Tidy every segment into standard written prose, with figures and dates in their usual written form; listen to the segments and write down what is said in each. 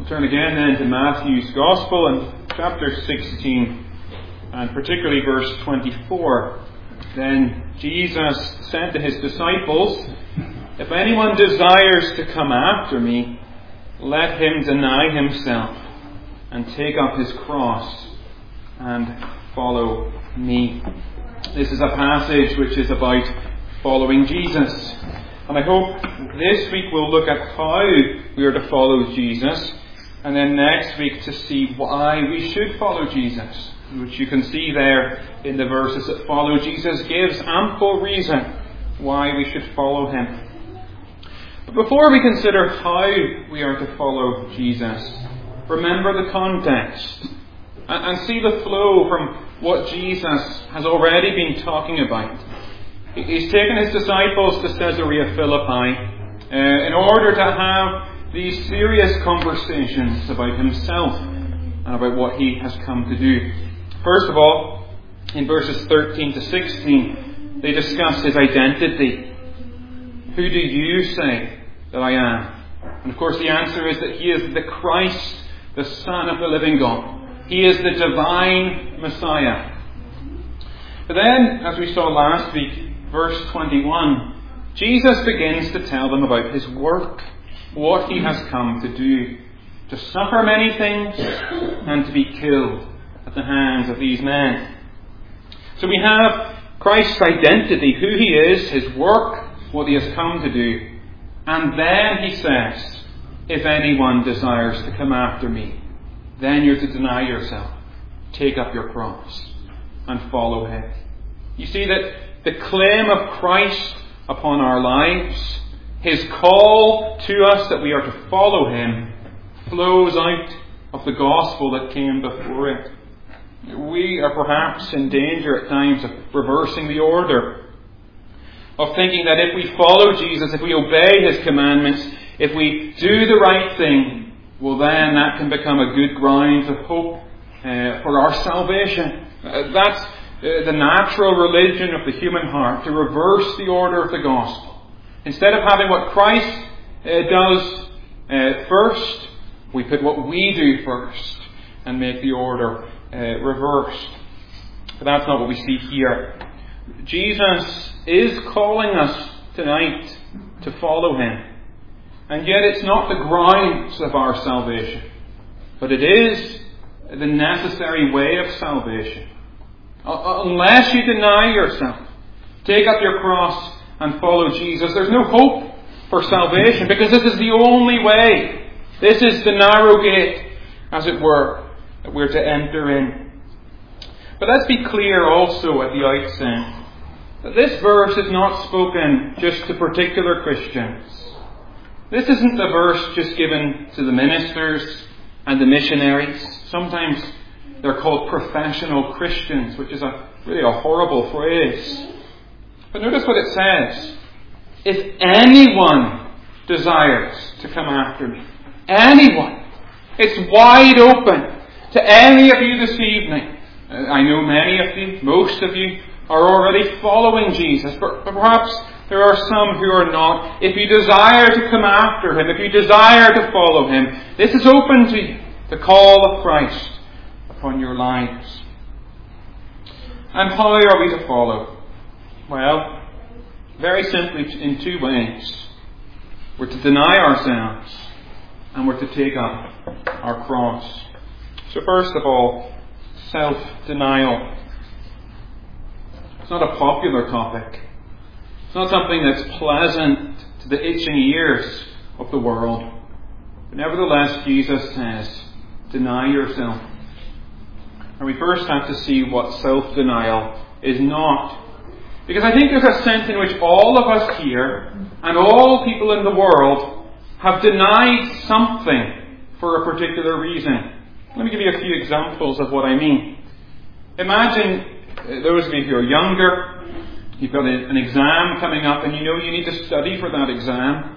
We'll turn again then to Matthew's Gospel and chapter 16, and particularly verse 24. Then Jesus said to his disciples, "If anyone desires to come after me, let him deny himself and take up his cross and follow me." This is a passage which is about following Jesus. And I hope this week we'll look at how we are to follow Jesus, and then next week to see why we should follow Jesus, which you can see there in the verses that follow. Jesus gives ample reason why we should follow him. But before we consider how we are to follow Jesus, remember the context and see the flow from what Jesus has already been talking about. He's taken his disciples to Caesarea Philippi in order to have these serious conversations about himself and about what he has come to do. First of all, in verses 13 to 16, they discuss his identity. Who do you say that I am? And of course the answer is that he is the Christ, the Son of the living God. He is the divine Messiah. But then, as we saw last week, verse 21, Jesus begins to tell them about his work, what he has come to do, to suffer many things and to be killed at the hands of these men. So we have Christ's identity, who he is, his work, what he has come to do. And then he says, if anyone desires to come after me, then you're to deny yourself, take up your cross and follow him. You see that the claim of Christ upon our lives, his call to us that we are to follow him, flows out of the gospel that came before it. We are perhaps in danger at times of reversing the order, of thinking that if we follow Jesus, if we obey his commandments, if we do the right thing, well then that can become a good ground of hope for our salvation. That's the natural religion of the human heart, to reverse the order of the gospel. Instead of having what Christ does first, we put what we do first and make the order reversed. But that's not what we see here. Jesus is calling us tonight to follow him. And yet it's not the grounds of our salvation, but it is the necessary way of salvation. Unless you deny yourself, take up your cross and follow Jesus, there's no hope for salvation, because this is the only way. This is the narrow gate, as it were, that we're to enter in. But let's be clear also at the outset that this verse is not spoken just to particular Christians. This isn't a verse just given to the ministers and the missionaries. Sometimes they're called professional Christians, which is really a horrible phrase. But notice what it says. If anyone desires to come after me, anyone, it's wide open to any of you this evening. I know many of you, most of you, are already following Jesus, but perhaps there are some who are not. If you desire to come after him, if you desire to follow him, this is open to you, the call of Christ upon your lives. And how are we to follow? Well, very simply in two ways. We're to deny ourselves and we're to take up our cross. So first of all, self-denial. It's not a popular topic. It's not something that's pleasant to the itching ears of the world. But nevertheless, Jesus says, deny yourself. And we first have to see what self-denial is not. Because I think there's a sense in which all of us here and all people in the world have denied something for a particular reason. Let me give you a few examples of what I mean. Imagine those of you who are younger, you've got an exam coming up and you know you need to study for that exam.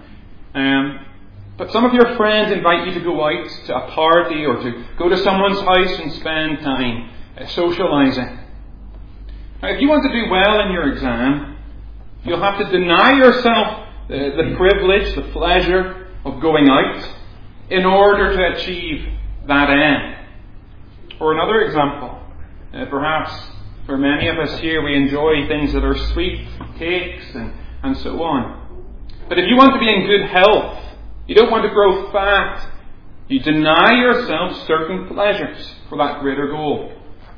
But some of your friends invite you to go out to a party or to go to someone's house and spend time socialising. Now, if you want to do well in your exam, you'll have to deny yourself the privilege, the pleasure of going out. in order to achieve that end. Or another example, perhaps for many of us here, we enjoy things that are sweet, cakes and so on. But if you want to be in good health, you don't want to grow fat, you deny yourself certain pleasures for that greater goal.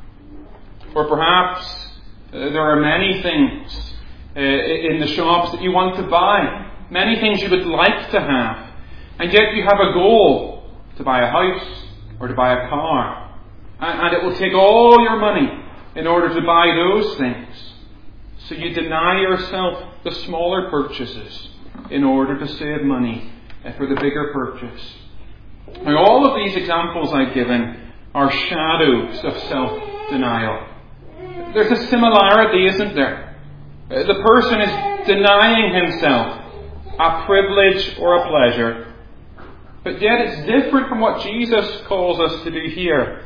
Or perhaps there are many things in the shops that you want to buy, many things you would like to have, and yet you have a goal to buy a house or to buy a car, and it will take all your money in order to buy those things. So you deny yourself the smaller purchases in order to save money for the bigger purchase. Now, all of these examples I've given are shadows of self-denial. There's a similarity, isn't there? The person is denying himself a privilege or a pleasure, but yet it's different from what Jesus calls us to do here.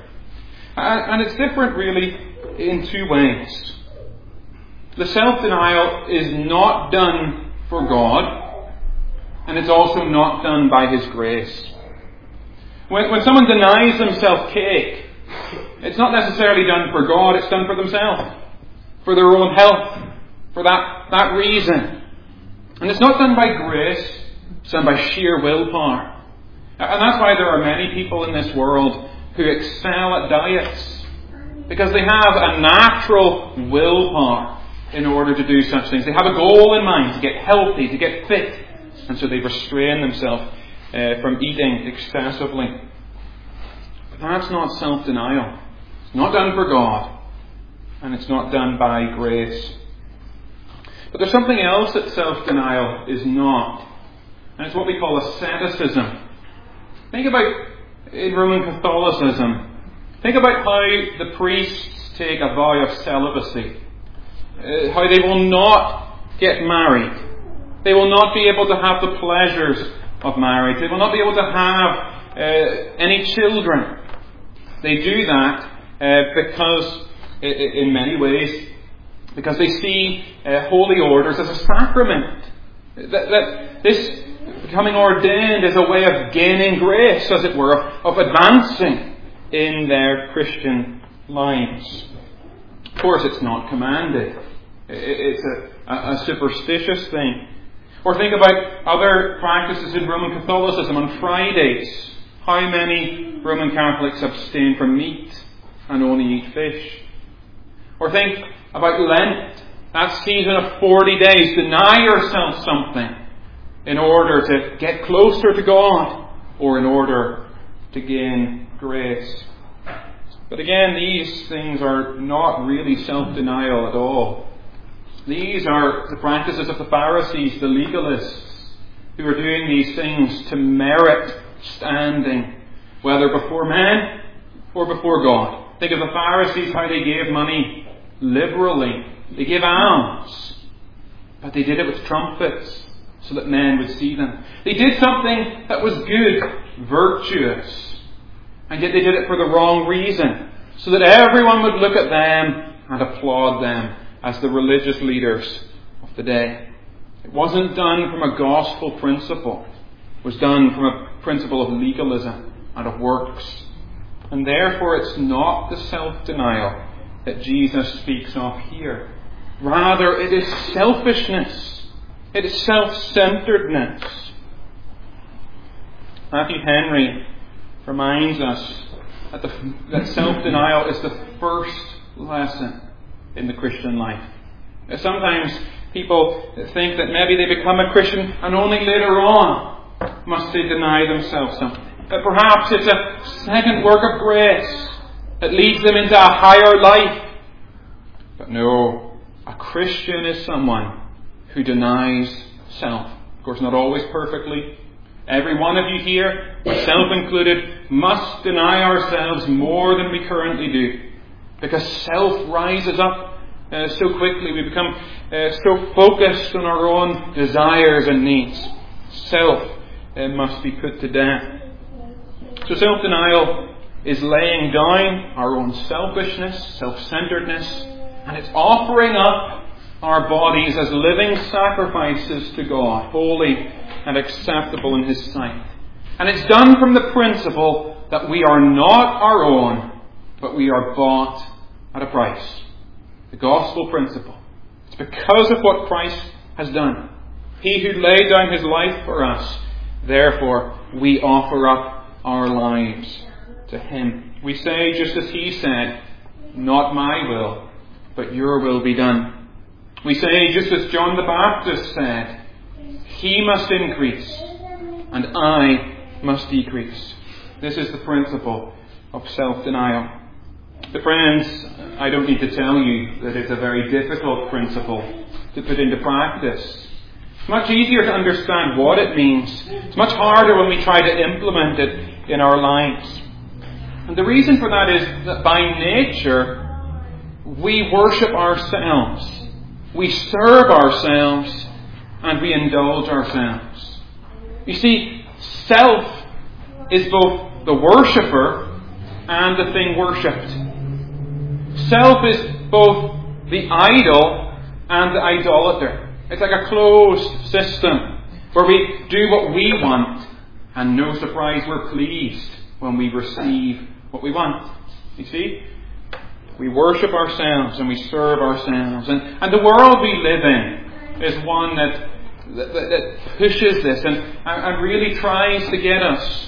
And it's different really in two ways. The self-denial is not done for God, and it's also not done by His grace. When someone denies themselves cake, it's not necessarily done for God, it's done for themselves, for their own health, for that reason. And it's not done by grace, it's done by sheer willpower. And that's why there are many people in this world who excel at diets, because they have a natural willpower in order to do such things. They have a goal in mind, to get healthy, to get fit, and so they restrain themselves from eating excessively. But that's not self-denial. It's not done for God, and it's not done by grace. But there's something else that self-denial is not, and it's what we call asceticism. Think about in Roman Catholicism, think about how the priests take a vow of celibacy, how they will not get married. They will not be able to have the pleasures of marriage. They will not be able to have any children. They do that because, in many ways, because they see holy orders as a sacrament. That this becoming ordained is a way of gaining grace, as it were, of advancing in their Christian lives. Of course, it's not commanded. It's a superstitious thing. Or think about other practices in Roman Catholicism. On Fridays, how many Roman Catholics abstain from meat and only eat fish? Or think about Lent, that season of 40 days. Deny yourself something in order to get closer to God, or in order to gain grace. But again, these things are not really self-denial at all. These are the practices of the Pharisees, the legalists, who are doing these things to merit standing, whether before men or before God. Think of the Pharisees, how they gave money liberally. They gave alms, but they did it with trumpets so that men would see them. They did something that was good, virtuous, and yet they did it for the wrong reason, so that everyone would look at them and applaud them as the religious leaders of the day. It wasn't done from a gospel principle. It was done from a principle of legalism and of works. And therefore it's not the self-denial that Jesus speaks of here. Rather, it is selfishness. It is self-centeredness. Matthew Henry reminds us that self-denial is the first lesson in the Christian life. Sometimes people think that maybe they become a Christian and only later on must they deny themselves something. That perhaps it's a second work of grace that leads them into a higher life. But no, a Christian is someone who denies self. Of course, not always perfectly. Every one of you here, myself included, must deny ourselves more than we currently do. Because self rises up so quickly. We become so focused on our own desires and needs. Self must be put to death. So self-denial is laying down our own selfishness, self-centeredness, and it's offering up our bodies as living sacrifices to God, holy and acceptable in His sight. And it's done from the principle that we are not our own, but we are bought at a price. The gospel principle. It's because of what Christ has done. He who laid down his life for us. Therefore, we offer up our lives to him. We say, just as he said, not my will, but your will be done. We say, just as John the Baptist said, he must increase, and I must decrease. This is the principle of self-denial. But friends, I don't need to tell you that it's a very difficult principle to put into practice. It's much easier to understand what it means. It's much harder when we try to implement it in our lives. And the reason for that is that by nature, we worship ourselves. We serve ourselves and we indulge ourselves. You see, self is both the worshipper and the thing worshipped. Self is both the idol and the idolater. It's like a closed system where we do what we want, and no surprise, we're pleased when we receive what we want. You see? We worship ourselves and we serve ourselves. And the world we live in is one that pushes this and really tries to get us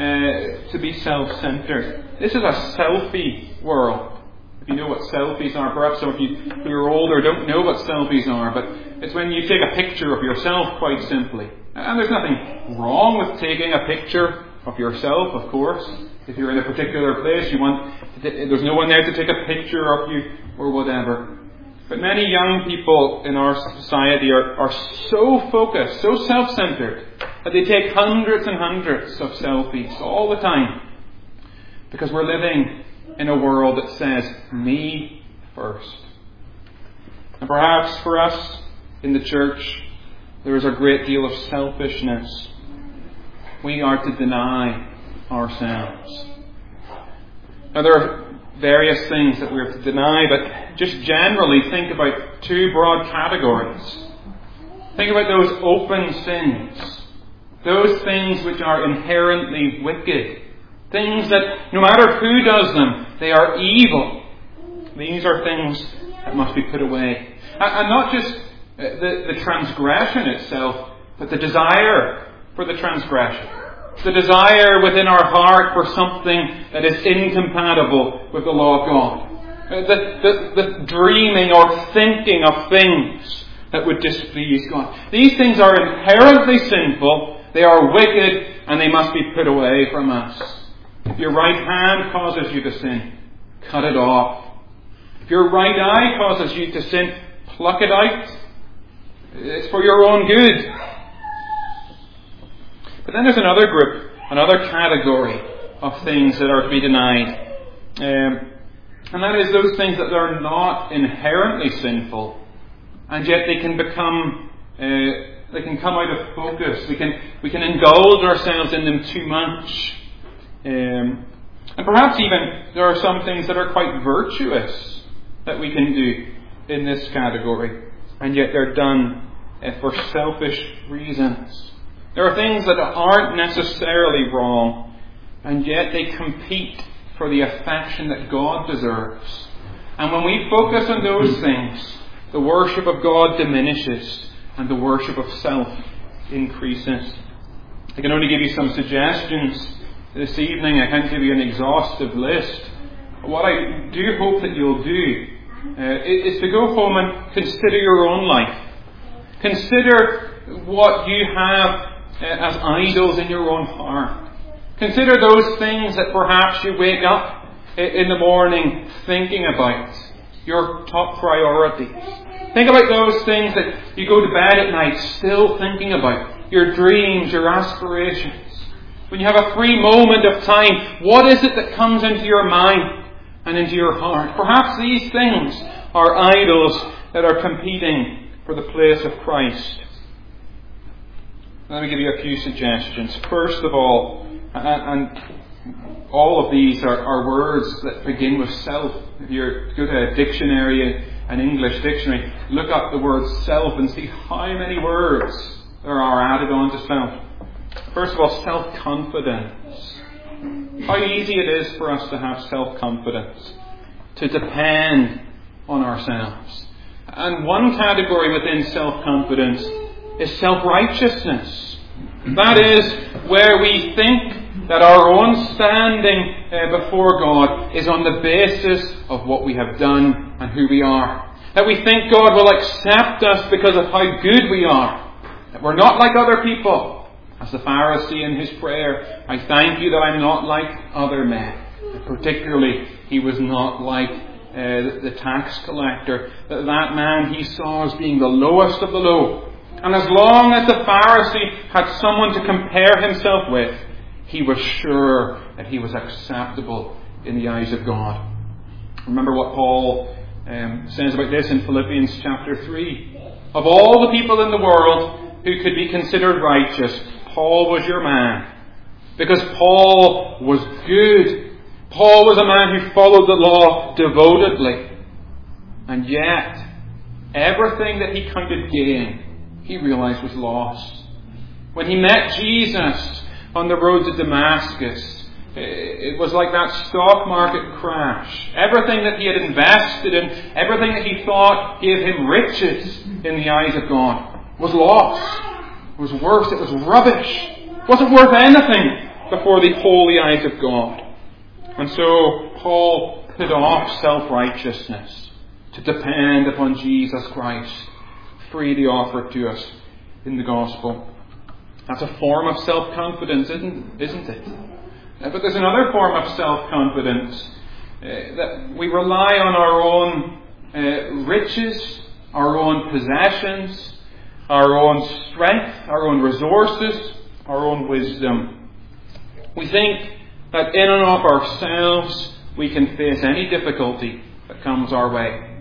to be self-centered. This is a selfie world. If you know what selfies are, perhaps some of you who are older don't know what selfies are, but it's when you take a picture of yourself, quite simply. And there's nothing wrong with taking a picture of yourself, of course. If you're in a particular place, there's no one there to take a picture of you or whatever. But many young people in our society are so focused, so self-centered, that they take hundreds and hundreds of selfies all the time. Because we're living in a world that says, me first. And perhaps for us in the church, there is a great deal of selfishness. We are to deny ourselves. Now there are various things that we are to deny, but just generally think about two broad categories. Think about those open sins. Those things which are inherently wicked. Things that, no matter who does them, they are evil. These are things that must be put away. And not just the transgression itself, but the desire for the transgression. The desire within our heart for something that is incompatible with the law of God. The dreaming or thinking of things that would displease God. These things are inherently sinful, they are wicked, and they must be put away from us. If your right hand causes you to sin, cut it off. If your right eye causes you to sin, pluck it out. It's for your own good. But then there's another group, another category of things that are to be denied. And that is those things that are not inherently sinful, and yet they can become, they can come out of focus. We can indulge ourselves in them too much. And perhaps even there are some things that are quite virtuous that we can do in this category, and yet they're done for selfish reasons. There are things that aren't necessarily wrong, and yet they compete for the affection that God deserves. And when we focus on those things, the worship of God diminishes and the worship of self increases. I can only give you some suggestions this evening. I can't give you an exhaustive list. What I do hope that you'll do is to go home and consider your own life. Consider what you have as idols in your own heart. Consider those things that perhaps you wake up in the morning thinking about, your top priorities. Think about those things that you go to bed at night still thinking about, your dreams, your aspirations. When you have a free moment of time, what is it that comes into your mind and into your heart? Perhaps these things are idols that are competing for the place of Christ. Let me give you a few suggestions. First of all, and all of these are words that begin with self. If you go to a dictionary, an English dictionary, look up the word self and see how many words there are added on to self. First of all, self-confidence. How easy it is for us to have self-confidence, to depend on ourselves. And one category within self-confidence is self-righteousness. That is where we think that our own standing before God is on the basis of what we have done and who we are. That we think God will accept us because of how good we are. That we're not like other people. As the Pharisee in his prayer, I thank you that I'm not like other men. And particularly, he was not like the tax collector. That man he saw as being the lowest of the low. And as long as the Pharisee had someone to compare himself with, he was sure that he was acceptable in the eyes of God. Remember what Paul says about this in Philippians chapter 3. Of all the people in the world who could be considered righteous, Paul was your man. Because Paul was good. Paul was a man who followed the law devotedly. And yet, everything that he counted gain, he realized was lost. When he met Jesus on the road to Damascus, it was like that stock market crash. Everything that he had invested in, everything that he thought gave him riches in the eyes of God, was lost. It was worse. It was rubbish. It wasn't worth anything before the holy eyes of God. And so Paul put off self-righteousness to depend upon Jesus Christ, freely offered to us in the gospel. That's a form of self-confidence, isn't it? But there's another form of self-confidence that we rely on our own riches, our own possessions, our own strength, our own resources, our own wisdom. We think that in and of ourselves we can face any difficulty that comes our way.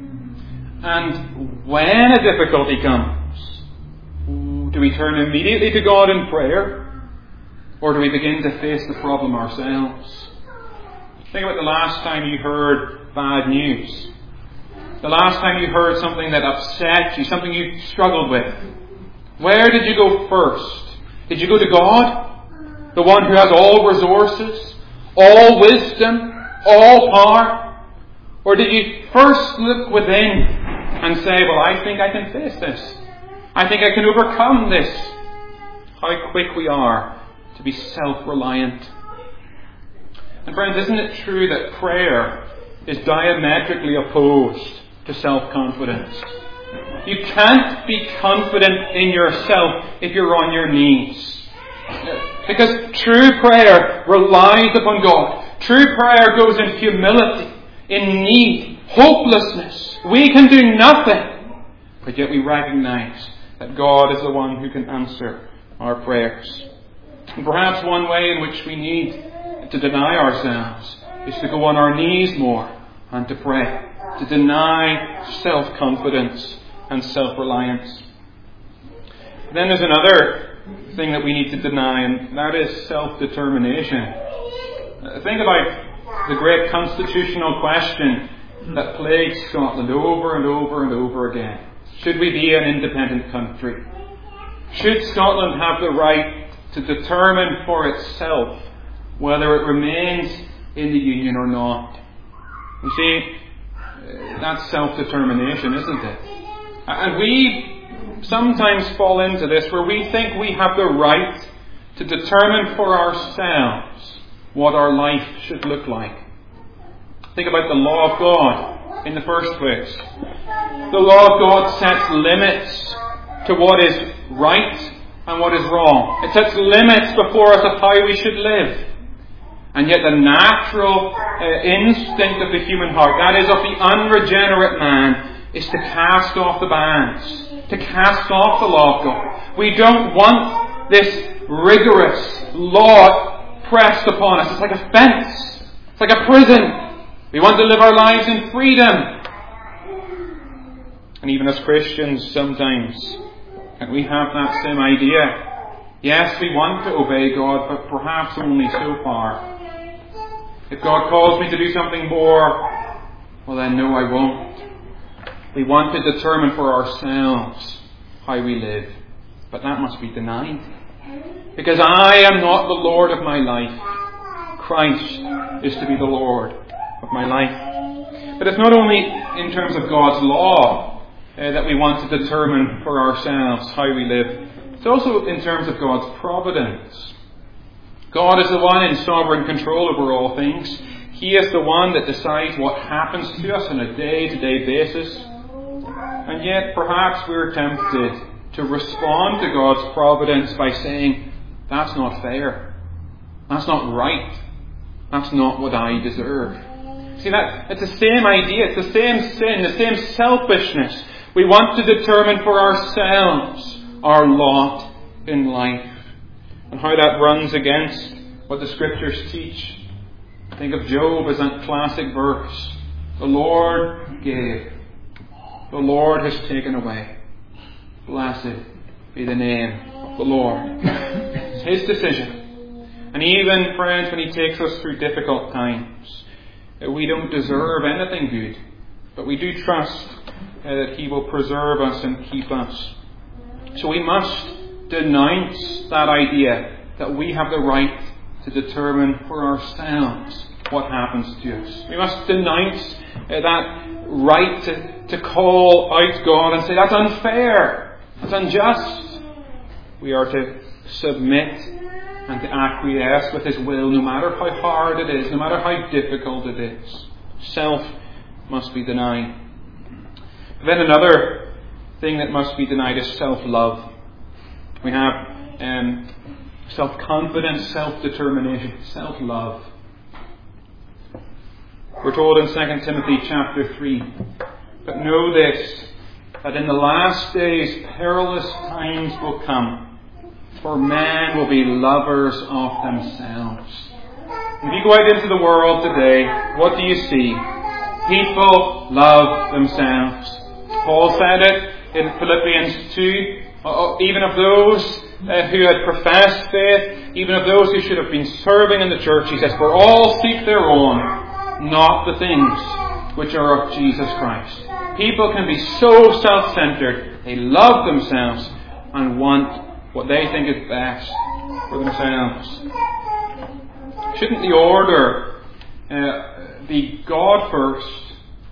And when a difficulty comes, do we turn immediately to God in prayer? Or do we begin to face the problem ourselves? Think about the last time you heard bad news. The last time you heard something that upset you, something you struggled with. Where did you go first? Did you go to God? The one who has all resources, all wisdom, all power? Or did you first look within and say, well, I think I can face this. I think I can overcome this. How quick we are to be self-reliant. And friends, isn't it true that prayer is diametrically opposed to self-confidence? You can't be confident in yourself if you're on your knees. Because true prayer relies upon God. True prayer goes in humility, in need, hopelessness. We can do nothing. But yet we recognize that God is the one who can answer our prayers. And perhaps one way in which we need to deny ourselves is to go on our knees more and to pray. To deny self-confidence and self-reliance. Then there's another thing that we need to deny, and that is self-determination. Think about the great constitutional question that plagues Scotland over and over and over again. Should we be an independent country? Should Scotland have the right to determine for itself whether it remains in the Union or not? You see, that's self-determination, isn't it? And we sometimes fall into this where we think we have the right to determine for ourselves what our life should look like. Think about the law of God in the first place. The law of God sets limits to what is right and what is wrong. It sets limits before us of how we should live. And yet the natural instinct of the human heart, that is of the unregenerate man, is to cast off the bands, to cast off the law of God. We don't want this rigorous law pressed upon us. It's like a fence. It's like a prison. We want to live our lives in freedom. And even as Christians, sometimes we have that same idea. Yes, we want to obey God, but perhaps only so far. If God calls me to do something more, well then no, I won't. We want to determine for ourselves how we live. But that must be denied. Because I am not the Lord of my life. Christ is to be the Lord of my life. But it's not only in terms of God's law that we want to determine for ourselves how we live. It's also in terms of God's providence. God is the one in sovereign control over all things. He is the one that decides what happens to us on a day-to-day basis. And yet, perhaps we're tempted to respond to God's providence by saying, that's not fair. That's not right. That's not what I deserve. See, it's the same idea. It's the same sin, the same selfishness. We want to determine for ourselves our lot in life. And how that runs against what the Scriptures teach. Think of Job as that classic verse. The Lord gave. The Lord has taken away. Blessed be the name of the Lord. It's His decision. And even, friends, when He takes us through difficult times, we don't deserve anything good. But we do trust that He will preserve us and keep us. So we must denounce that idea that we have the right to determine for ourselves what happens to us. We must denounce that right to call out God and say, that's unfair, that's unjust. We are to submit and to acquiesce with His will, no matter how hard it is, no matter how difficult it is. Self must be denied. Then another thing that must be denied is self-love. We have self-confidence, self-determination, self-love. We're told in 2 Timothy chapter 3, but know this, that in the last days perilous times will come, for men will be lovers of themselves. If you go out into the world today, what do you see? People love themselves. Paul said it in Philippians 2, even of those who had professed faith, even of those who should have been serving in the church, he says, for all seek their own, not the things which are of Jesus Christ. People can be so self-centered, they love themselves and want what they think is best for themselves. Shouldn't the order be God first,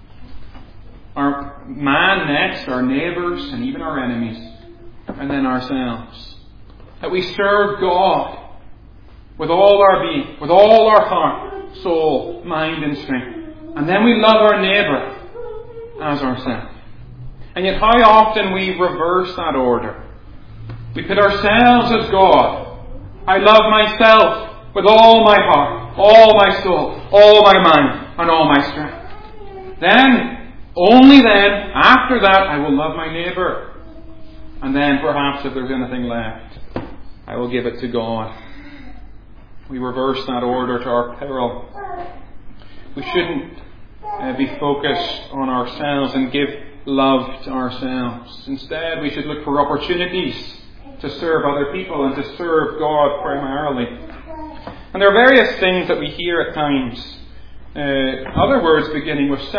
our man next, our neighbours and even our enemies, and then ourselves? That we serve God with all our being, with all our heart, soul, mind and strength. And then we love our neighbour as ourselves. And yet how often we reverse that order. We put ourselves as God. I love myself with all my heart, all my soul, all my mind and all my strength. Then, only then, after that, I will love my neighbour. And then perhaps if there's anything left, I will give it to God. We reverse that order to our peril. We shouldn't be focused on ourselves and give love to ourselves. Instead, we should look for opportunities to serve other people and to serve God primarily. And there are various things that we hear at times. Other words beginning with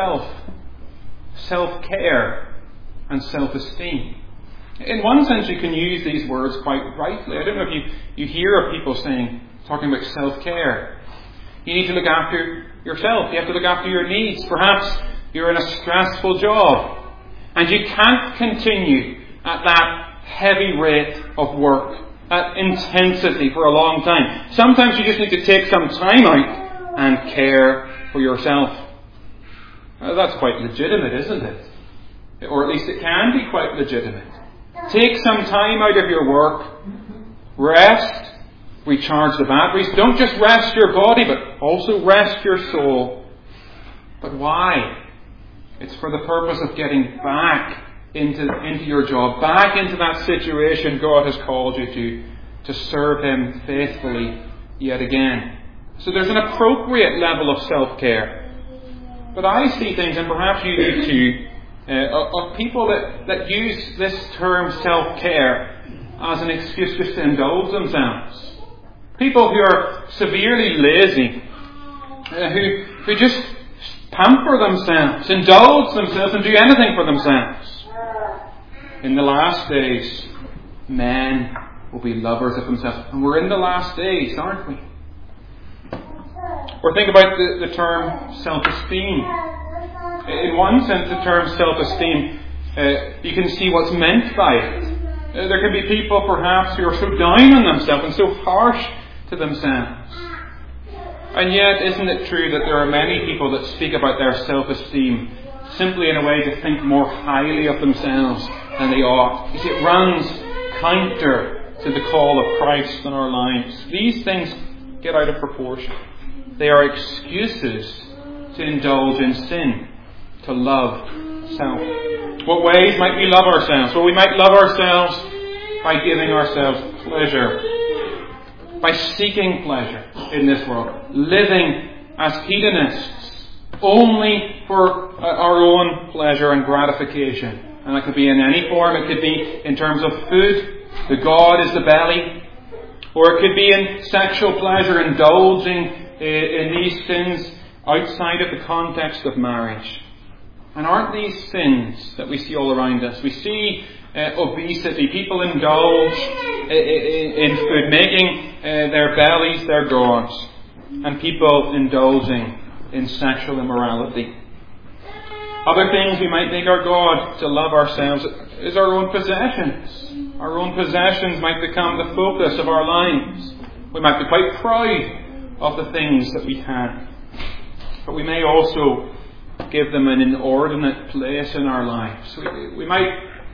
self-care and self-esteem. In one sense, you can use these words quite rightly. I don't know if you hear of people talking about self-care. You need to look after yourself. You have to look after your needs. Perhaps you're in a stressful job and you can't continue at that heavy rate of work, that intensity for a long time. Sometimes you just need to take some time out and care for yourself. That's quite legitimate, isn't it? Or at least it can be quite legitimate. Take some time out of your work, rest, recharge the batteries. Don't just rest your body, but also rest your soul. But why? It's for the purpose of getting back into your job, back into that situation God has called you to serve Him faithfully yet again. So there's an appropriate level of self-care. But I see things, and perhaps you do too, of people that use this term self-care as an excuse just to indulge themselves. People who are severely lazy, who just pamper themselves, indulge themselves and do anything for themselves. In the last days, men will be lovers of themselves. And we're in the last days, aren't we? Or think about the term self-esteem. In one sense, the term self-esteem, you can see what's meant by it. There can be people perhaps who are so down on themselves and so harsh to themselves. And yet, isn't it true that there are many people that speak about their self-esteem simply in a way to think more highly of themselves than they ought? You see, it runs counter to the call of Christ in our lives. These things get out of proportion. They are excuses to indulge in sin, to love self. What ways might we love ourselves? Well, we might love ourselves by giving ourselves pleasure, by seeking pleasure in this world, living as hedonists, only for our own pleasure and gratification. And that could be in any form. It could be in terms of food. The god is the belly. Or it could be in sexual pleasure, indulging in these sins outside of the context of marriage. And aren't these sins that we see all around us? We see obesity. People indulge in food, making their bellies their gods. And people indulging in sexual immorality. Other things we might make our God to love ourselves is our own possessions. Our own possessions might become the focus of our lives. We might be quite proud of the things that we have. But we may also give them an inordinate place in our lives. We might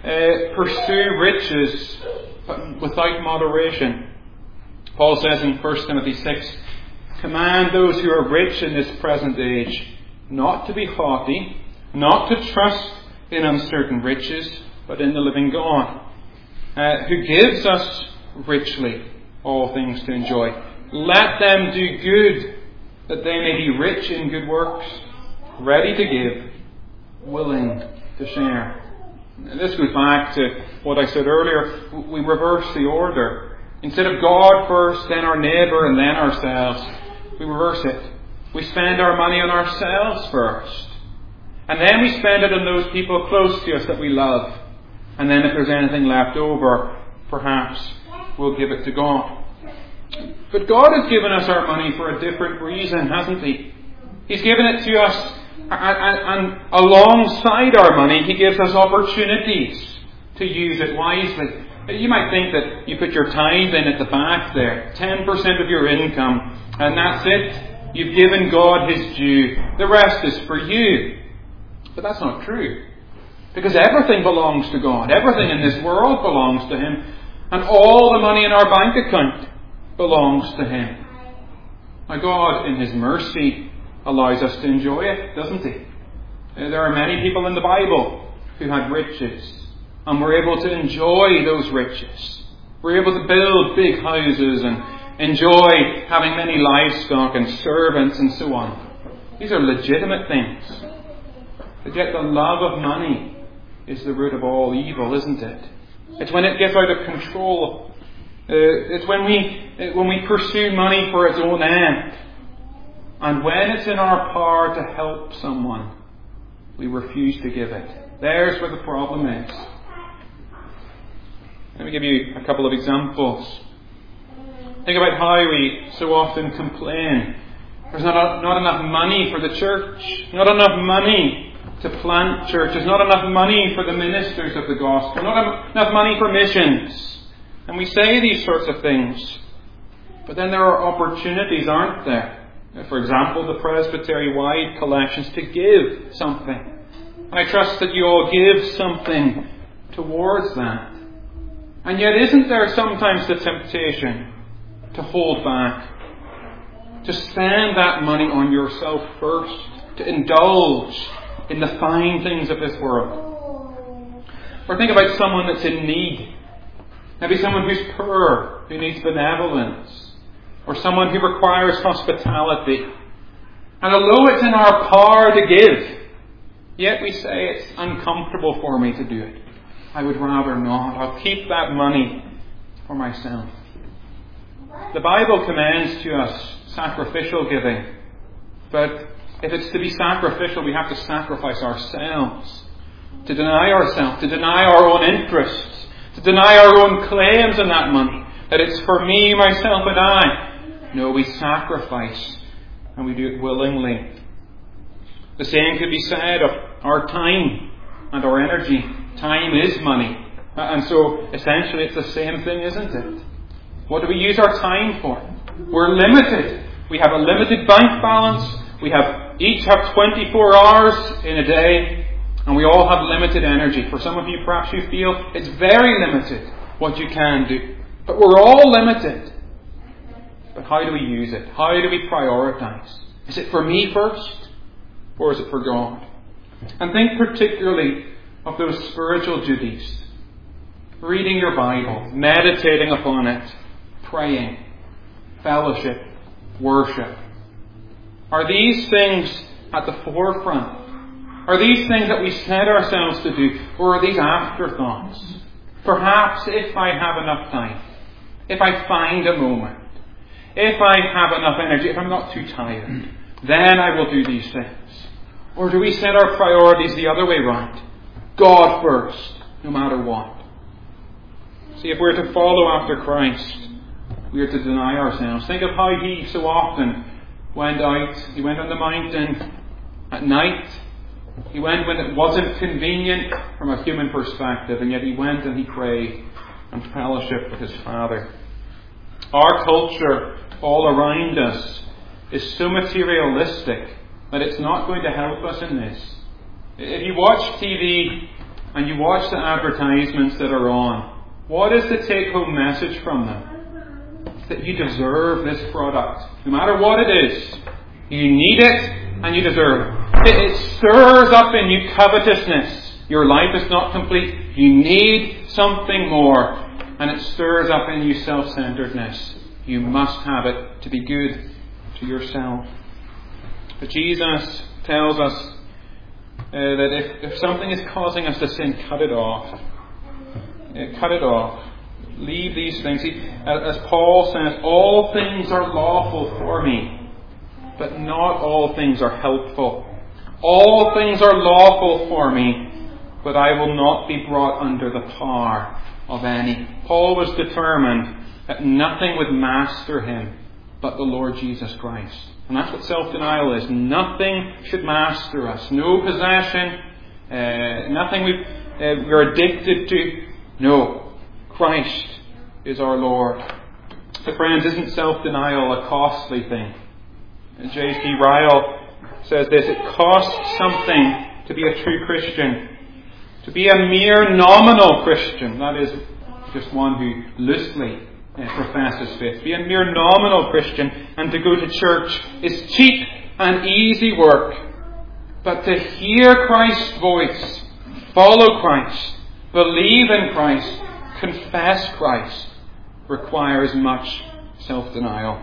pursue riches without moderation. Paul says in 1 Timothy 6, "Command those who are rich in this present age not to be haughty, not to trust in uncertain riches, but in the living God, who gives us richly all things to enjoy. Let them do good, that they may be rich in good works, ready to give, willing to share." And this goes back to what I said earlier. We reverse the order. Instead of God first, then our neighbour, and then ourselves, we reverse it. We spend our money on ourselves first. And then we spend it on those people close to us that we love. And then if there's anything left over, perhaps we'll give it to God. But God has given us our money for a different reason, hasn't He? He's given it to us, and alongside our money, He gives us opportunities to use it wisely. You might think that you put your tithe in at the back there, 10% of your income, and that's it. You've given God His due. The rest is for you. But that's not true. Because everything belongs to God. Everything in this world belongs to Him. And all the money in our bank account belongs to Him. Now God, in His mercy, allows us to enjoy it, doesn't He? There are many people in the Bible who had riches. And were able to enjoy those riches. We're able to build big houses and enjoy having many livestock and servants and so on. These are legitimate things. But yet the love of money is the root of all evil, isn't it? It's when it gets out of control. It's when we pursue money for its own end. And when it's in our power to help someone, we refuse to give it. There's where the problem is. Let me give you a couple of examples. Think about how we so often complain. There's not enough money for the church. Not enough money to plant churches. Not enough money for the ministers of the gospel. Not enough money for missions. And we say these sorts of things. But then there are opportunities, aren't there? For example, the presbytery-wide collections to give something. And I trust that you all give something towards that. And yet isn't there sometimes the temptation to hold back, to spend that money on yourself first, to indulge in the fine things of this world? Or think about someone that's in need. Maybe someone who's poor, who needs benevolence, or someone who requires hospitality. And although it's in our power to give, yet we say it's uncomfortable for me to do it. I would rather not. I'll keep that money for myself. The Bible commends to us sacrificial giving. But if it's to be sacrificial, we have to sacrifice ourselves. To deny ourselves, to deny our own interests, to deny our own claims on that money, that it's for me, myself and I. No, we sacrifice, and we do it willingly. The same could be said of our time and our energy. Time is money. And so, essentially, it's the same thing, isn't it? What do we use our time for? We're limited. We have a limited bank balance. We each have 24 hours in a day. And we all have limited energy. For some of you, perhaps you feel it's very limited what you can do. But we're all limited. But how do we use it? How do we prioritize? Is it for me first? Or is it for God? And think particularly of those spiritual duties. Reading your Bible, meditating upon it, praying, fellowship, worship. Are these things at the forefront? Are these things that we set ourselves to do? Or are these afterthoughts? Perhaps if I have enough time, if I find a moment, if I have enough energy, if I'm not too tired, then I will do these things. Or do we set our priorities the other way round? God first, no matter what. See, if we're to follow after Christ, we are to deny ourselves. Think of how He so often went out. He went on the mountain at night. He went when it wasn't convenient from a human perspective, and yet He went and He prayed and fellowship with His Father. Our culture all around us is so materialistic that it's not going to help us in this. If you watch TV and you watch the advertisements that are on, what is the take-home message from them? It's that you deserve this product. No matter what it is, you need it and you deserve it. It stirs up in you covetousness. Your life is not complete. You need something more. And it stirs up in you self-centeredness. You must have it to be good to yourself. But Jesus tells us that if something is causing us to sin, cut it off. Cut it off. Leave these things. As Paul says, all things are lawful for me, but not all things are helpful. All things are lawful for me, but I will not be brought under the power of any. Paul was determined that nothing would master him but the Lord Jesus Christ. And that's what self-denial is. Nothing should master us. No possession, nothing we're addicted to. No, Christ is our Lord. But friends, isn't self-denial a costly thing? J.C. Ryle says this: it costs something to be a true Christian. To be a mere nominal Christian, that is, just one who loosely professes faith. To be a mere nominal Christian and to go to church is cheap and easy work. But to hear Christ's voice, follow Christ, believe in Christ, confess Christ, requires much self-denial.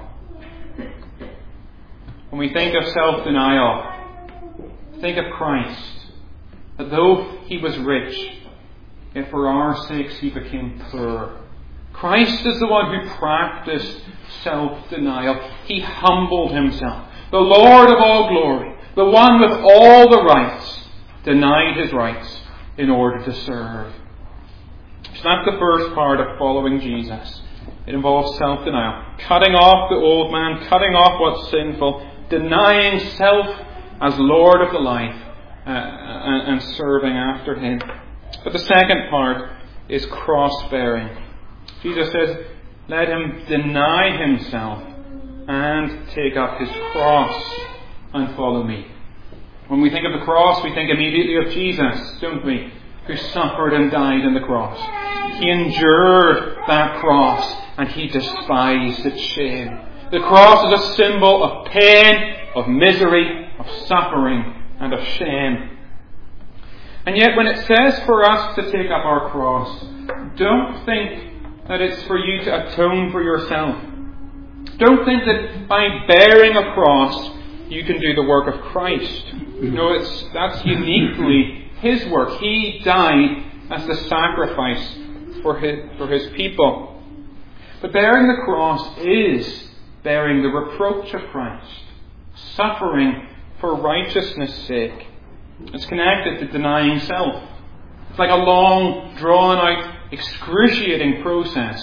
When we think of self-denial, think of Christ. That though He was rich, yet for our sakes He became poor. Christ is the one who practiced self-denial. He humbled Himself. The Lord of all glory, the one with all the rights, denied His rights in order to serve. So that's the first part of following Jesus. It involves self-denial. Cutting off the old man, cutting off what's sinful, denying self as Lord of the life, and serving after Him. But the second part is cross-bearing. Jesus says, let him deny himself and take up his cross and follow me. When we think of the cross, we think immediately of Jesus, don't we? Who suffered and died on the cross. He endured that cross and He despised its shame. The cross is a symbol of pain, of misery, of suffering, and of shame. And yet when it says for us to take up our cross, don't think that it's for you to atone for yourself. Don't think that by bearing a cross you can do the work of Christ. No, that's uniquely His work. He died as the sacrifice for His people. But bearing the cross is bearing the reproach of Christ, suffering for righteousness' sake. It's connected to denying self. It's like a long, drawn-out, excruciating process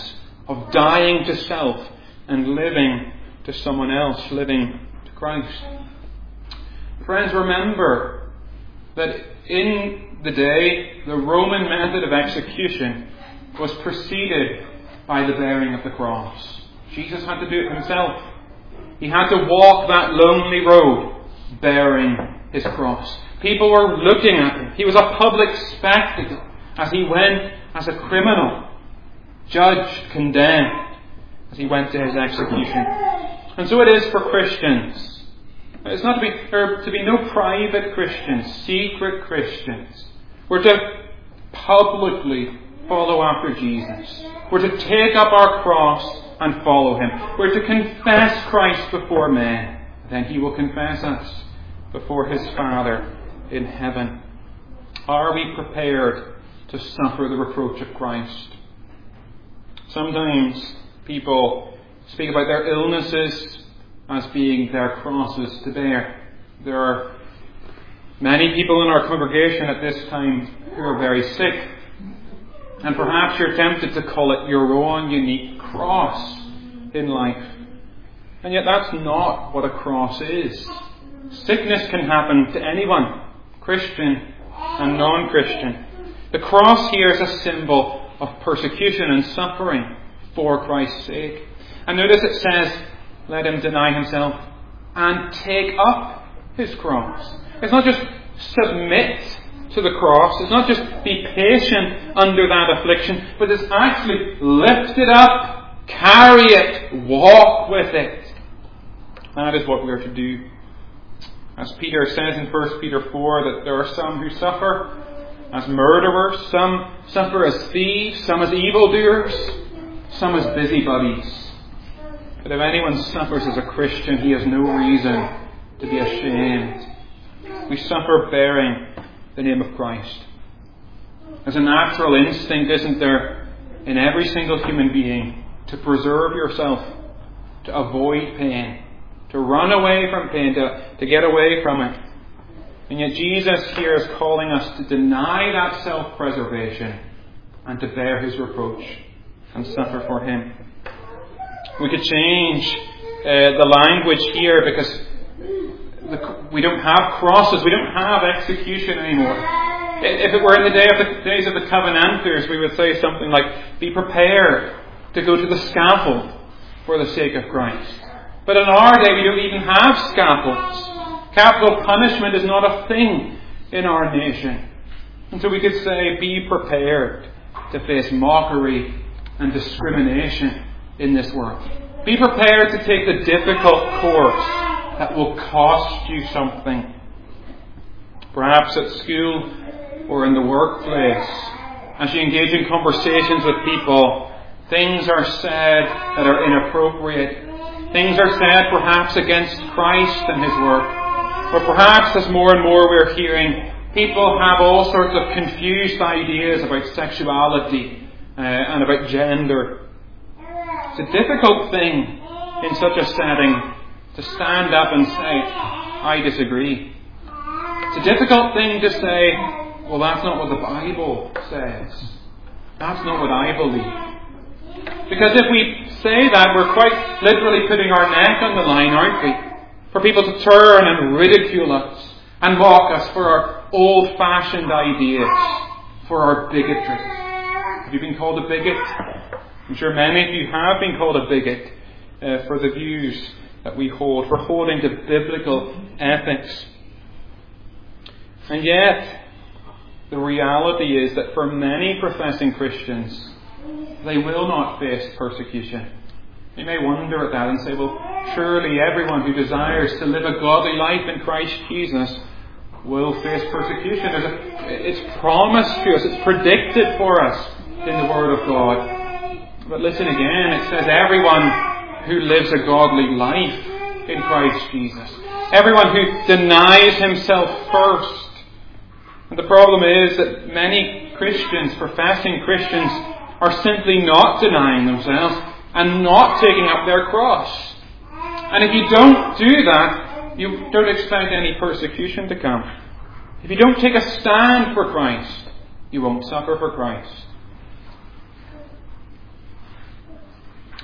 of dying to self and living to someone else, living to Christ. Friends, remember that in the day, the Roman method of execution was preceded by the bearing of the cross. Jesus had to do it himself. He had to walk that lonely road bearing his cross. People were looking at him. He was a public spectacle as he went as a criminal, judged, condemned, as he went to his execution. And so it is for Christians. It's not to be no private Christians, secret Christians. We're to publicly follow after Jesus. We're to take up our cross and follow him. We're to confess Christ before men. Then he will confess us before his Father in heaven. Are we prepared to suffer the reproach of Christ? Sometimes people speak about their illnesses as being their crosses to bear. There are many people in our congregation at this time who are very sick. And perhaps you're tempted to call it your own unique cross in life. And yet that's not what a cross is. Sickness can happen to anyone, Christian and non-Christian. The cross here is a symbol of persecution and suffering for Christ's sake. And notice it says, let him deny himself and take up his cross. It's not just submit to the cross. It's not just be patient under that affliction, but it's actually lift it up, carry it, walk with it. That is what we are to do. As Peter says in 1 Peter 4, that there are some who suffer as murderers, some suffer as thieves, some as evildoers, some as busybodies. But if anyone suffers as a Christian, he has no reason to be ashamed. We suffer bearing the name of Christ. There's a natural instinct, isn't there, in every single human being to preserve yourself, to avoid pain, to run away from pain, to get away from it. And yet Jesus here is calling us to deny that self-preservation and to bear his reproach and suffer for him. We could change the language here because we don't have crosses, we don't have execution anymore. If it were in the days of the Covenanters, we would say something like, be prepared to go to the scaffold for the sake of Christ. But in our day, we don't even have scaffolds. Capital punishment is not a thing in our nation. And so we could say, be prepared to face mockery and discrimination in this world. Be prepared to take the difficult course that will cost you something. Perhaps at school or in the workplace, as you engage in conversations with people, things are said that are inappropriate. Things are said perhaps against Christ and his work. Or perhaps as more and more we're hearing, people have all sorts of confused ideas about sexuality and about gender. It's a difficult thing in such a setting to stand up and say, I disagree. It's a difficult thing to say, well, that's not what the Bible says. That's not what I believe. Because if we say that, we're quite literally putting our neck on the line, aren't we? For people to turn and ridicule us and mock us for our old-fashioned ideas, for our bigotry. Have you been called a bigot? I'm sure many of you have been called a bigot for the views that we hold, for holding to biblical ethics. And yet, the reality is that for many professing Christians, they will not face persecution. You may wonder at that and say, well, surely everyone who desires to live a godly life in Christ Jesus will face persecution. It's promised to us, it's predicted for us in the Word of God. But listen again, it says everyone who lives a godly life in Christ Jesus. Everyone who denies himself first. And the problem is that many Christians, professing Christians, are simply not denying themselves and not taking up their cross. And if you don't do that, you don't expect any persecution to come. If you don't take a stand for Christ, you won't suffer for Christ.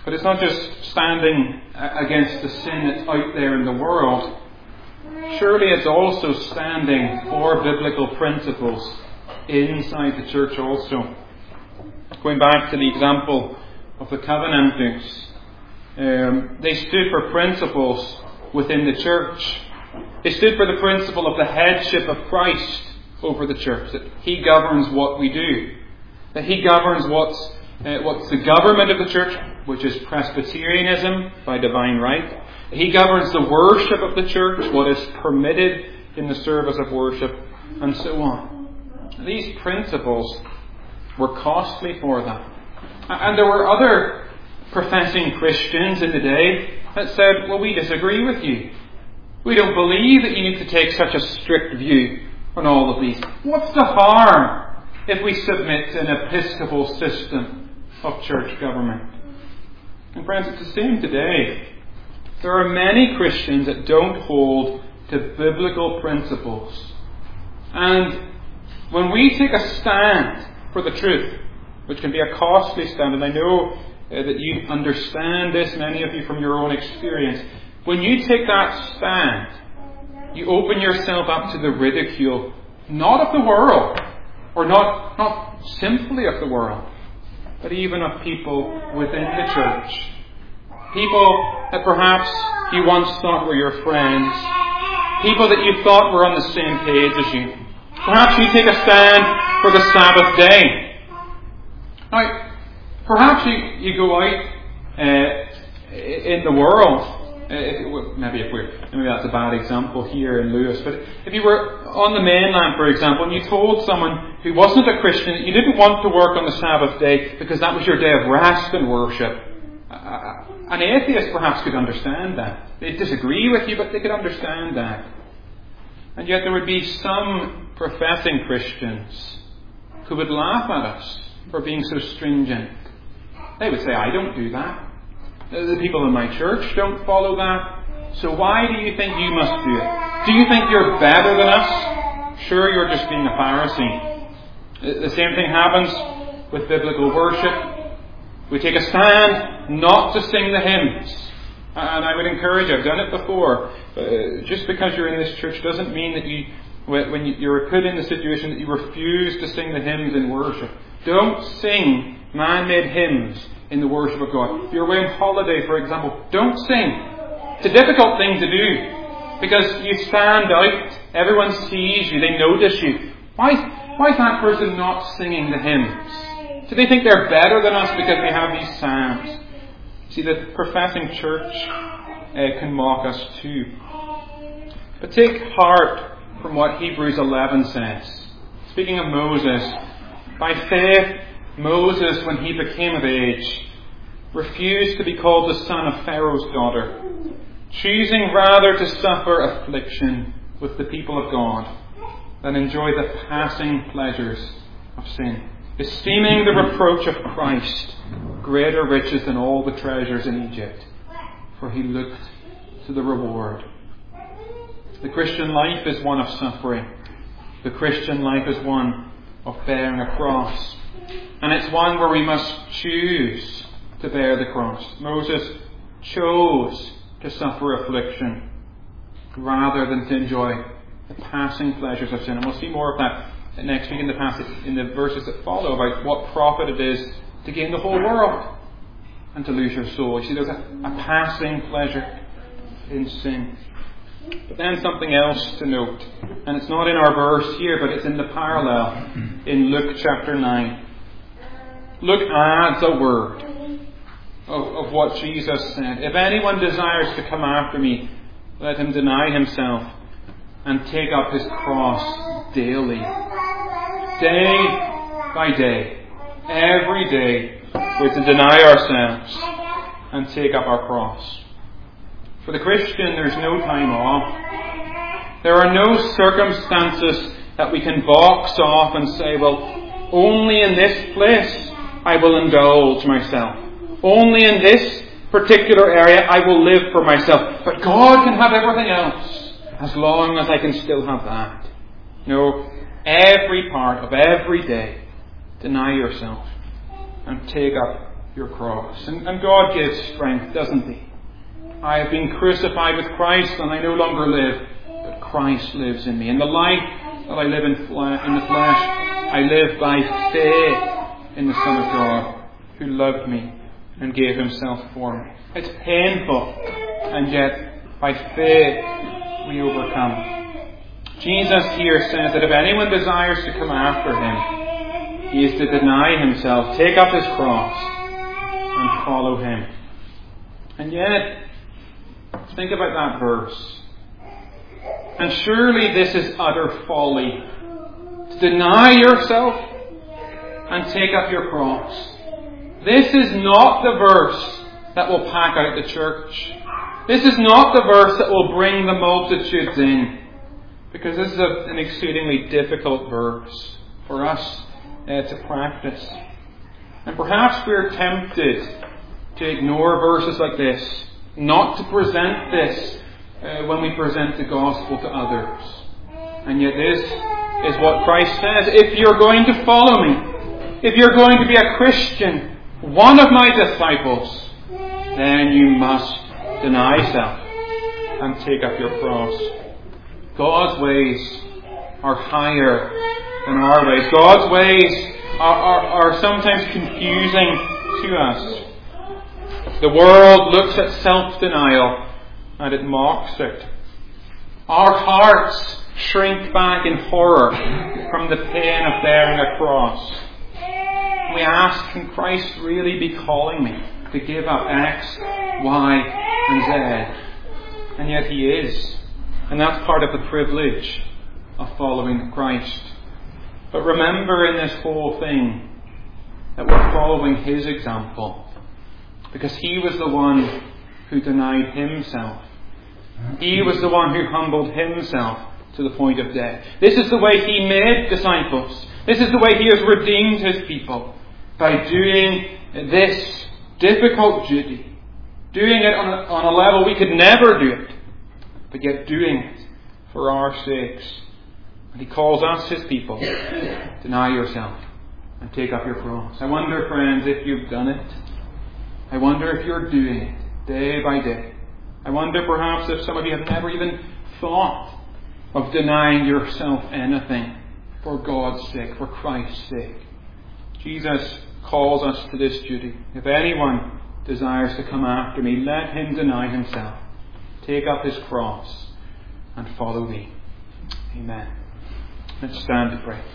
But it's not just standing against the sin that's out there in the world. Surely it's also standing for biblical principles inside the church also. Going back to the example of the Covenanters, they stood for principles within the church. They stood for the principle of the headship of Christ over the church, that He governs what we do, that He governs what's the government of the church, which is Presbyterianism by divine right. He governs the worship of the church, what is permitted in the service of worship, and so on. These principles were costly for them. And there were other professing Christians in the day that said, well, we disagree with you. We don't believe that you need to take such a strict view on all of these. What's the harm if we submit to an episcopal system of church government? And friends, it's the same today. There are many Christians that don't hold to biblical principles. And when we take a stand for the truth, which can be a costly stand, and I know that you understand this, many of you from your own experience, when you take that stand, you open yourself up to the ridicule, not of the world, or not simply of the world, but even of people within the church. People that perhaps you once thought were your friends. People that you thought were on the same page as you. Perhaps you take a stand for the Sabbath day. Now, perhaps you go out in the world. Maybe that's a bad example here in Lewis, but if you were on the mainland, for example, and you told someone who wasn't a Christian that you didn't want to work on the Sabbath day because that was your day of rest and worship, an atheist perhaps could understand that. They'd disagree with you, but they could understand that. And yet there would be some professing Christians who would laugh at us for being so stringent. They would say, I don't do that. The people in my church don't follow that. So why do you think you must do it? Do you think you're better than us? Sure, you're just being a Pharisee. The same thing happens with biblical worship. We take a stand not to sing the hymns. And I would encourage you, I've done it before. Just because you're in this church doesn't mean that when you're put in the situation that you refuse to sing the hymns in worship. Don't sing man-made hymns in the worship of God. If you're away on holiday, for example, don't sing. It's a difficult thing to do because you stand out. Everyone sees you. They notice you. Why is that person not singing the hymns? Do they think they're better than us because they have these psalms? See, the professing church can mock us too. But take heart from what Hebrews 11 says. Speaking of Moses, by faith, Moses, when he became of age, refused to be called the son of Pharaoh's daughter, choosing rather to suffer affliction with the people of God than enjoy the passing pleasures of sin, esteeming the reproach of Christ greater riches than all the treasures in Egypt, for he looked to the reward. The Christian life is one of suffering. The Christian life is one of bearing a cross. And it's one where we must choose to bear the cross. Moses chose to suffer affliction rather than to enjoy the passing pleasures of sin. And we'll see more of that next week in the passage, in the verses that follow, about what profit it is to gain the whole world and to lose your soul. You see, there's a passing pleasure in sin. But then something else to note, and it's not in our verse here, but it's in the parallel in Luke chapter 9. Luke adds a word of what Jesus said. If anyone desires to come after me, let him deny himself and take up his cross daily. Day by day. Every day we're to deny ourselves and take up our cross. For the Christian, there's no time off. There are no circumstances that we can box off and say, well, only in this place I will indulge myself. Only in this particular area I will live for myself. But God can have everything else as long as I can still have that. No, every part of every day, deny yourself and take up your cross. And God gives strength, doesn't He? I have been crucified with Christ, and I no longer live, but Christ lives in me. And the life that I live in the flesh, I live by faith in the Son of God, who loved me and gave Himself for me. It's painful, and yet by faith we overcome. Jesus here says that if anyone desires to come after Him, he is to deny himself, take up his cross, and follow Him. And yet, think about that verse. And surely this is utter folly. To deny yourself and take up your cross. This is not the verse that will pack out the church. This is not the verse that will bring the multitudes in. Because this is an exceedingly difficult verse for us to practice. And perhaps we're tempted to ignore verses like this, not to present this when we present the gospel to others. And yet this is what Christ says. If you're going to follow me, if you're going to be a Christian, one of my disciples, then you must deny self and take up your cross. God's ways are higher than our ways. God's ways are sometimes confusing to us. The world looks at self-denial and it mocks it. Our hearts shrink back in horror from the pain of bearing a cross. We ask, can Christ really be calling me to give up X, Y, and Z? And yet He is. And that's part of the privilege of following Christ. But remember in this whole thing that we're following His example. Because He was the one who denied Himself. He was the one who humbled Himself to the point of death. This is the way He made disciples. This is the way He has redeemed His people. By doing this difficult duty. Doing it on a level we could never do it. But yet doing it for our sakes. And He calls us His people. Deny yourself and take up your cross. I wonder, friends, if you've done it. I wonder if you're doing it day by day. I wonder perhaps if some of you have never even thought of denying yourself anything for God's sake, for Christ's sake. Jesus calls us to this duty. If anyone desires to come after me, let him deny himself, take up his cross, and follow me. Amen. Let's stand to pray.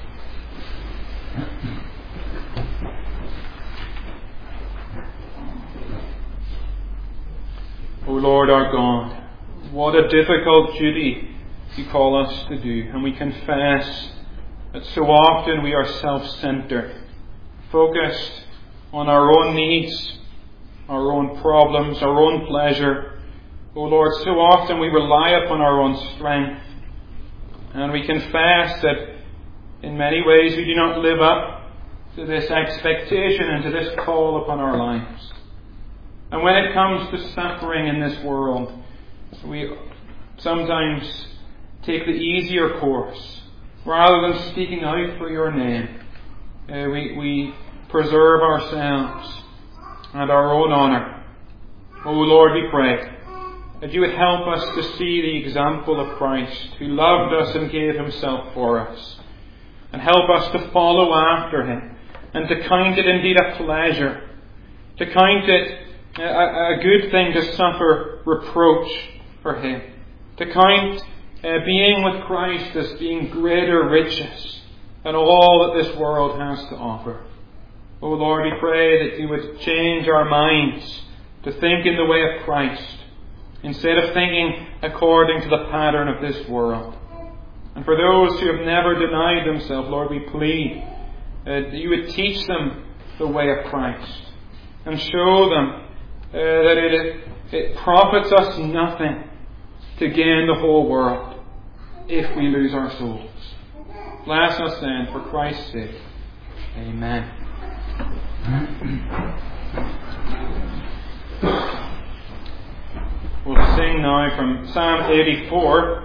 O Lord our God, what a difficult duty You call us to do. And we confess that so often we are self-centered, focused on our own needs, our own problems, our own pleasure. O Lord, so often we rely upon our own strength. And we confess that in many ways we do not live up to this expectation and to this call upon our lives. And when it comes to suffering in this world, we sometimes take the easier course. Rather than speaking out for Your name, we preserve ourselves and our own honour. O Lord, we pray that You would help us to see the example of Christ, who loved us and gave Himself for us. And help us to follow after Him, and to count it indeed a pleasure, to count it a good thing to suffer reproach for Him, to count being with Christ as being greater riches than all that this world has to offer. O Lord, we pray that You would change our minds to think in the way of Christ, instead of thinking according to the pattern of this world. And for those who have never denied themselves, Lord, we plead that You would teach them the way of Christ, and show them that it profits us nothing to gain the whole world if we lose our souls. Bless us then for Christ's sake. Amen. We'll sing now from Psalm 84.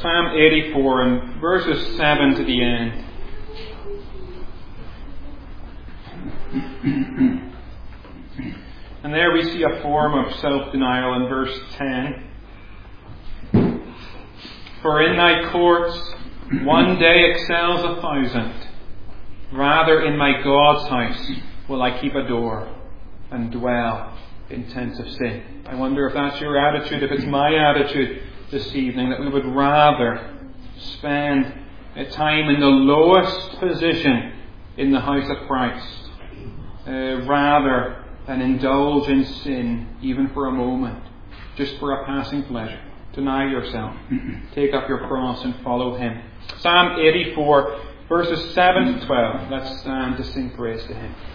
Psalm 84 and verses 7 to the end. And there we see a form of self-denial in verse 10. For in thy courts one day excels 1,000. Rather in my God's house will I keep a door and dwell in tents of sin. I wonder if that's your attitude, if it's my attitude this evening, that we would rather spend a time in the lowest position in the house of Christ, rather than indulge in sin even for a moment, just for a passing pleasure. Deny yourself. Take up your cross and follow Him. Psalm 84, verses 7 to 12. Let's stand to sing praise to Him.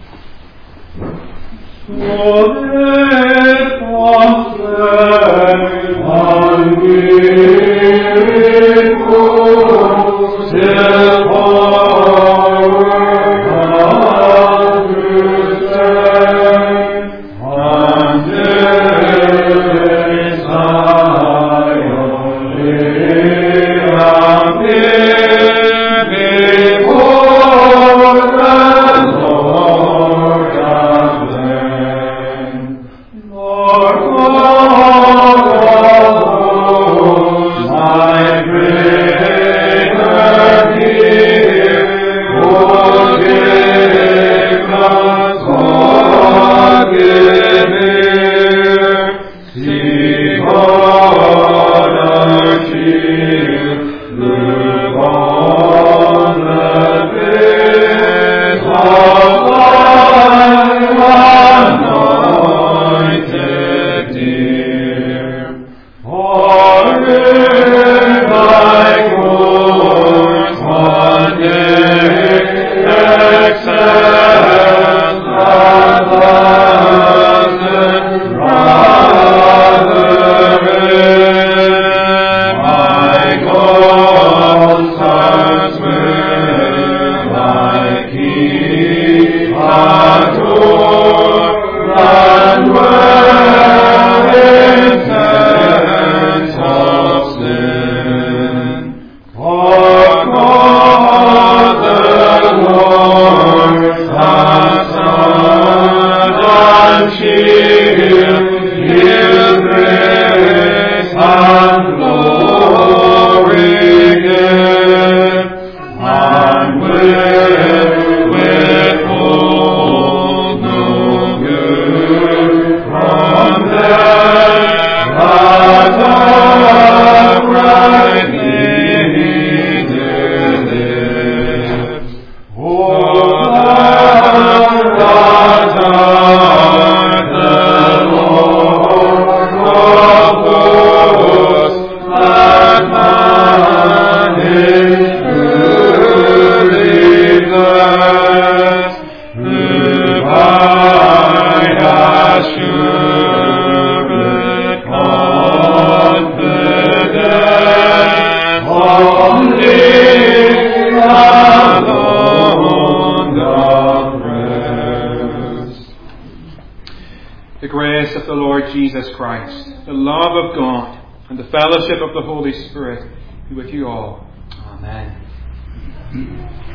Jesus Christ, the love of God, and the fellowship of the Holy Spirit be with you all. Amen.